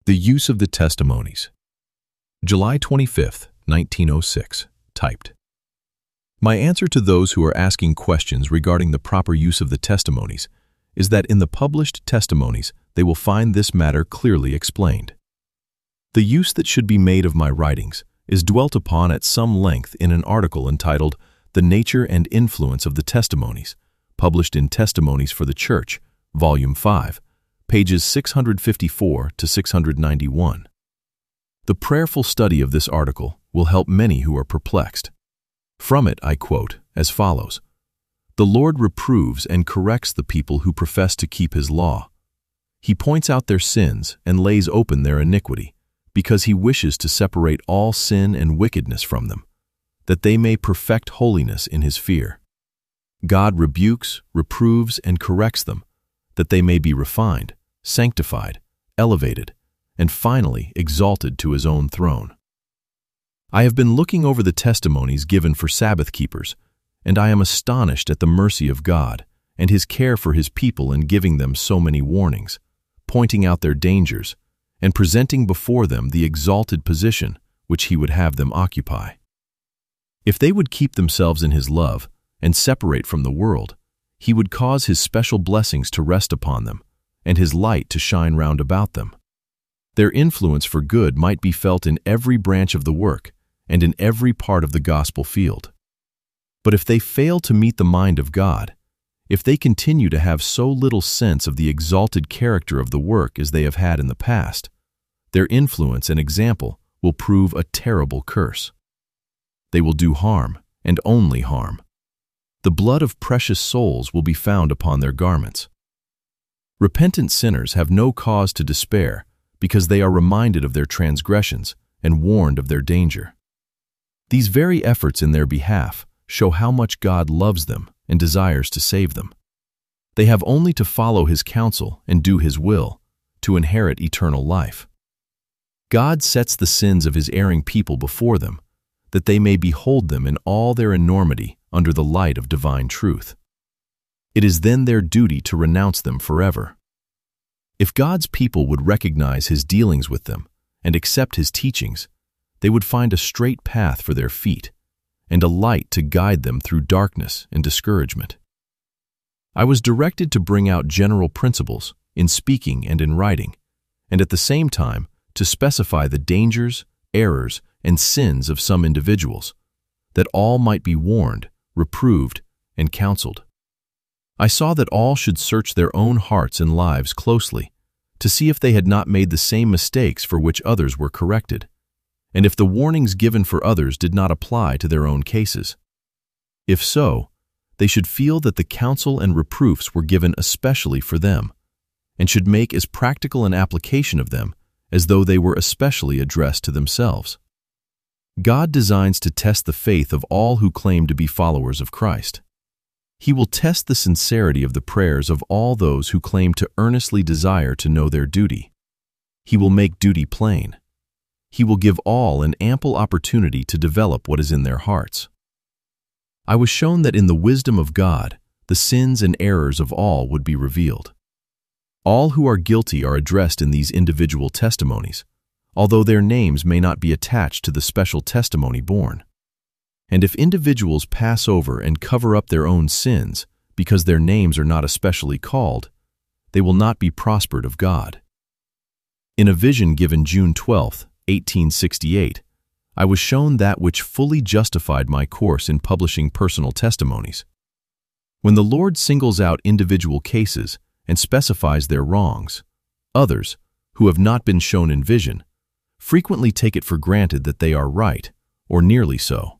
The use of the testimonies. July 25, 1906, typed. My answer to those who are asking questions regarding the proper use of the testimonies is that in the published testimonies they will find this matter clearly explained. The use that should be made of my writings is dwelt upon at some length in an article entitled The Nature and Influence of the Testimonies, published in Testimonies for the Church, Volume 5, pages 654 to 691. The prayerful study of this article will help many who are perplexed. From it I quote as follows: "The Lord reproves and corrects the people who profess to keep His law. He points out their sins and lays open their iniquity, because He wishes to separate all sin and wickedness from them, that they may perfect holiness in His fear. God rebukes, reproves, and corrects them, that they may be refined, sanctified, elevated, and finally exalted to His own throne." I have been looking over the testimonies given for Sabbath keepers, and I am astonished at the mercy of God and His care for His people in giving them so many warnings, pointing out their dangers, and presenting before them the exalted position which He would have them occupy. If they would keep themselves in His love and separate from the world, He would cause His special blessings to rest upon them, and His light to shine round about them. Their influence for good might be felt in every branch of the work and in every part of the gospel field. But if they fail to meet the mind of God, if they continue to have so little sense of the exalted character of the work as they have had in the past, their influence and example will prove a terrible curse. They will do harm, and only harm. The blood of precious souls will be found upon their garments. Repentant sinners have no cause to despair because they are reminded of their transgressions and warned of their danger. These very efforts in their behalf show how much God loves them and desires to save them. They have only to follow His counsel and do His will to inherit eternal life. God sets the sins of His erring people before them, that they may behold them in all their enormity under the light of divine truth. It is then their duty to renounce them forever. If God's people would recognize His dealings with them and accept His teachings, they would find a straight path for their feet and a light to guide them through darkness and discouragement. I was directed to bring out general principles in speaking and in writing, and at the same time to specify the dangers, errors, and sins of some individuals, that all might be warned, reproved, and counseled. I saw that all should search their own hearts and lives closely to see if they had not made the same mistakes for which others were corrected, and if the warnings given for others did not apply to their own cases. If so, they should feel that the counsel and reproofs were given especially for them, and should make as practical an application of them as though they were especially addressed to themselves. God designs to test the faith of all who claim to be followers of Christ. He will test the sincerity of the prayers of all those who claim to earnestly desire to know their duty. He will make duty plain. He will give all an ample opportunity to develop what is in their hearts. I was shown that in the wisdom of God, the sins and errors of all would be revealed. All who are guilty are addressed in these individual testimonies, although their names may not be attached to the special testimony borne. And if individuals pass over and cover up their own sins because their names are not especially called, they will not be prospered of God. In a vision given June 12, 1868, I was shown that which fully justified my course in publishing personal testimonies. When the Lord singles out individual cases and specifies their wrongs, others, who have not been shown in vision, frequently take it for granted that they are right, or nearly so.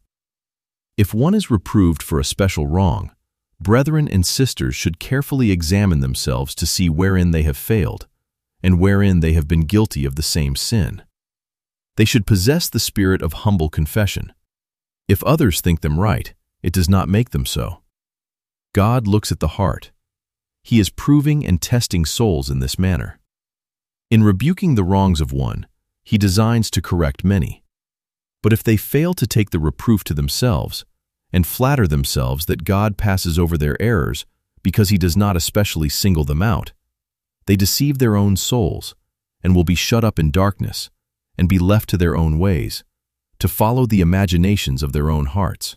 If one is reproved for a special wrong, brethren and sisters should carefully examine themselves to see wherein they have failed, and wherein they have been guilty of the same sin. They should possess the spirit of humble confession. If others think them right, it does not make them so. God looks at the heart. He is proving and testing souls in this manner. In rebuking the wrongs of one, He designs to correct many. But if they fail to take the reproof to themselves and flatter themselves that God passes over their errors because He does not especially single them out, they deceive their own souls and will be shut up in darkness, and be left to their own ways, to follow the imaginations of their own hearts.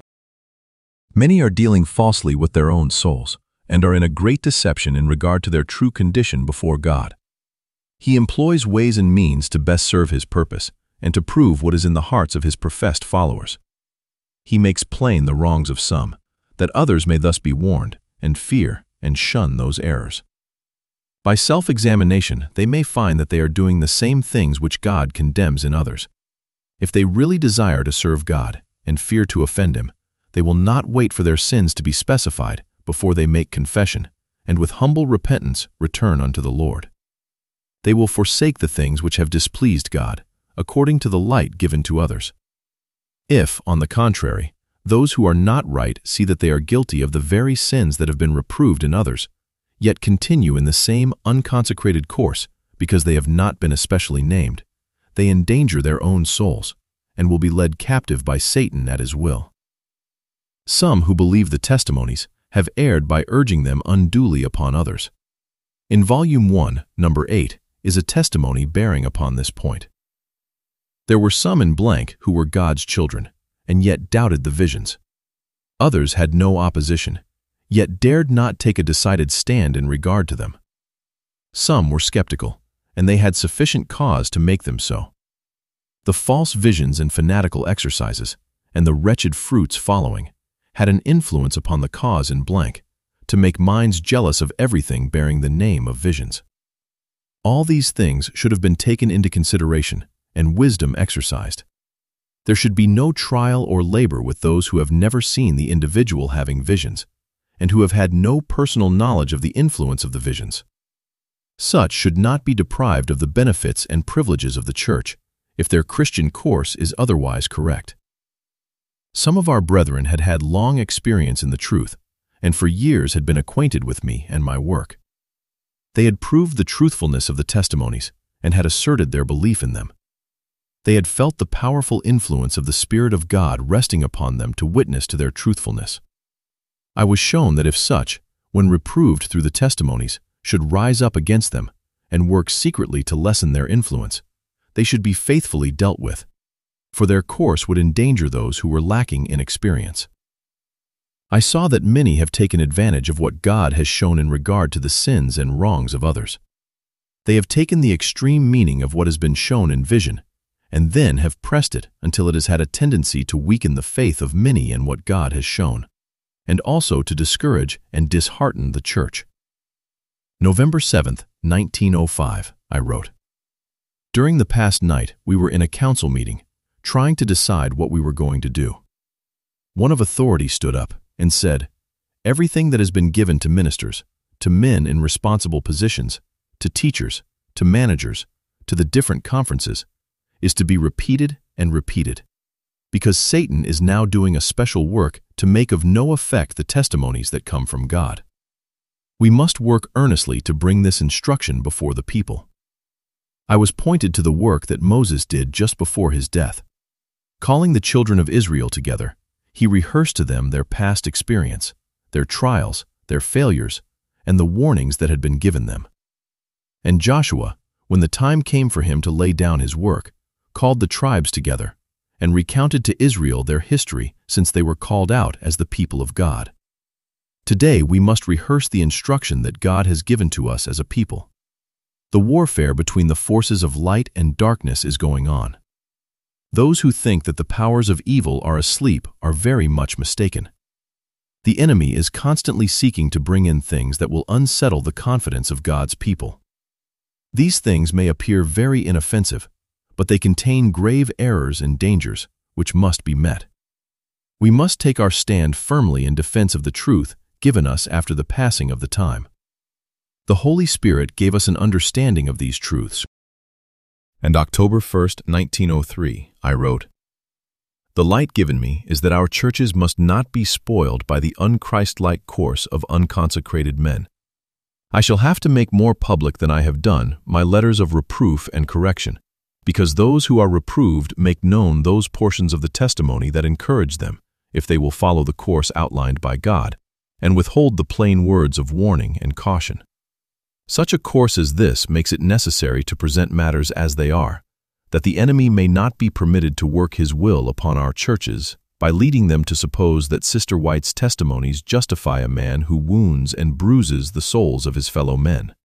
Many are dealing falsely with their own souls, and are in a great deception in regard to their true condition before God. He employs ways and means to best serve his purpose, and to prove what is in the hearts of his professed followers. He makes plain the wrongs of some, that others may thus be warned, and fear and shun those errors. By self-examination, they may find that they are doing the same things which God condemns in others. If they really desire to serve God and fear to offend him, they will not wait for their sins to be specified before they make confession, and with humble repentance return unto the Lord. They will forsake the things which have displeased God, according to the light given to others. If, on the contrary, those who are not right see that they are guilty of the very sins that have been reproved in others, yet continue in the same unconsecrated course because they have not been especially named, they endanger their own souls and will be led captive by Satan at his will. Some who believe the testimonies have erred by urging them unduly upon others. In Volume 1, Number 8, is a testimony bearing upon this point. There were some in blank who were God's children, and yet doubted the visions. Others had no opposition, yet dared not take a decided stand in regard to them. Some were skeptical, and they had sufficient cause to make them so. The false visions and fanatical exercises, and the wretched fruits following, had an influence upon the cause in blank, to make minds jealous of everything bearing the name of visions. All these things should have been taken into consideration, and wisdom exercised. There should be no trial or labor with those who have never seen the individual having visions, and who have had no personal knowledge of the influence of the visions. Such should not be deprived of the benefits and privileges of the church, if their Christian course is otherwise correct. Some of our brethren had had long experience in the truth, and for years had been acquainted with me and my work. They had proved the truthfulness of the testimonies, and had asserted their belief in them. They had felt the powerful influence of the Spirit of God resting upon them to witness to their truthfulness. I was shown that if such, when reproved through the testimonies, should rise up against them, and work secretly to lessen their influence, they should be faithfully dealt with, for their course would endanger those who were lacking in experience. I saw that many have taken advantage of what God has shown in regard to the sins and wrongs of others. They have taken the extreme meaning of what has been shown in vision, and then have pressed it until it has had a tendency to weaken the faith of many in what God has shown, and also to discourage and dishearten the church. November 7, 1905, I wrote. During the past night, we were in a council meeting, trying to decide what we were going to do. One of authority stood up and said, "Everything that has been given to ministers, to men in responsible positions, to teachers, to managers, to the different conferences, is to be repeated and repeated, because Satan is now doing a special work to make of no effect the testimonies that come from God. We must work earnestly to bring this instruction before the people." I was pointed to the work that Moses did just before his death. Calling the children of Israel together, he rehearsed to them their past experience, their trials, their failures, and the warnings that had been given them. And Joshua, when the time came for him to lay down his work, called the tribes together and recounted to Israel their history since they were called out as the people of God. Today we must rehearse the instruction that God has given to us as a people. The warfare between the forces of light and darkness is going on. Those who think that the powers of evil are asleep are very much mistaken. The enemy is constantly seeking to bring in things that will unsettle the confidence of God's people. These things may appear very inoffensive, but they contain grave errors and dangers which must be met. We must take our stand firmly in defense of the truth given us after the passing of the time. The Holy Spirit gave us an understanding of these truths. And October 1st, 1903, I wrote, "The light given me is that our churches must not be spoiled by the unchristlike course of unconsecrated men. I shall have to make more public than I have done my letters of reproof and correction, because those who are reproved make known those portions of the testimony that encourage them, if they will follow the course outlined by God, and withhold the plain words of warning and caution. Such a course as this makes it necessary to present matters as they are, that the enemy may not be permitted to work his will upon our churches by leading them to suppose that Sister White's testimonies justify a man who wounds and bruises the souls of his fellow men.